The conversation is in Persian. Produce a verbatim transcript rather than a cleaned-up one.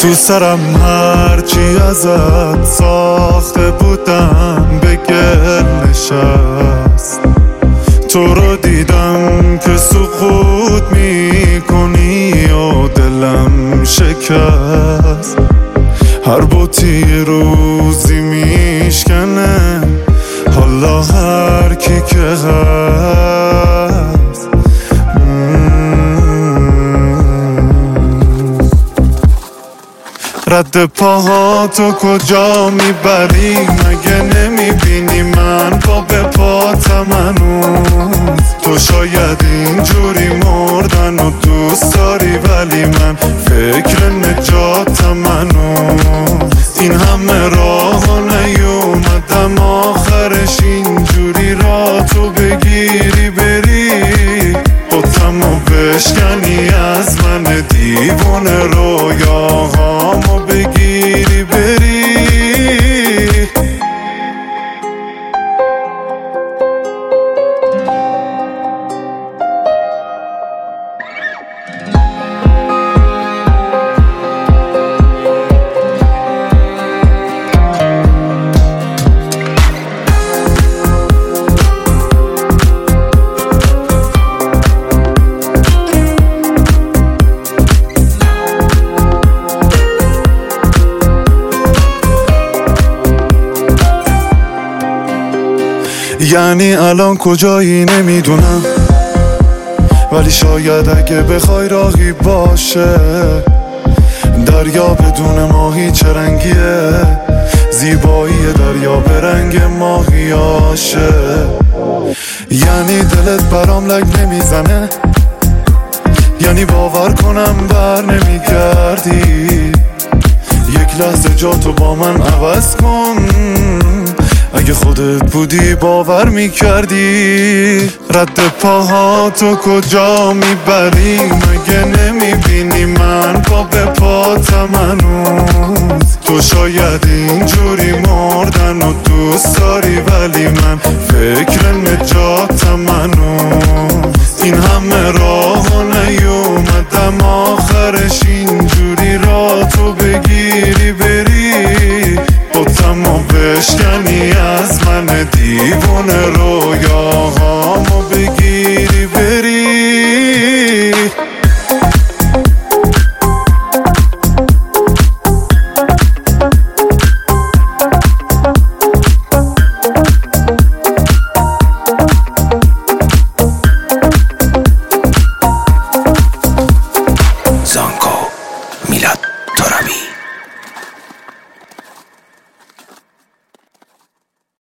تو سرم هرچی ازت ساخته بودم به گل نشست. تو رو دیدم که سقوط میکنی و دلم شکست. هر بوتی روزی میشکنه حالا هر کی که هست. رد پاهاتو کجا میبری؟ مگه نمیبینی من پا به پاتم هنوز؟ تو شاید اینجوری مردن و دوست داری ولی من فکر نجاتم هنوز. این همه راه نیومدم آخرش اینجوری را تو بگیری بری بطمو بشکنی از من دیوونه رویاهامو بگیری بری. یعنی الان کجایی نمیدونم، ولی شاید اگه بخوای راهی باشه. دریا بدون ماهی چه رنگیه؟ زیبایی دریا به رنگ ماهیاشه. یعنی دلت برام لگ نمیزنه؟ یعنی باور کنم بر نمیگردی؟ یک لحظه جاتو با من عوض کن، اگه خودت بودی باور میکردی. رد پاهاتو کجا میبری؟ مگه نمیبینی من پا به پاتم هنوز؟ تو شاید اینجوری مردن و دوست داری ولی من فکر نجاتم هنوز. این همه راه نیومدم آخرش اینجوری را تو بگیری بری بطمو بشکنی از من دیوونه رویاهامو بگیری بری. زانکو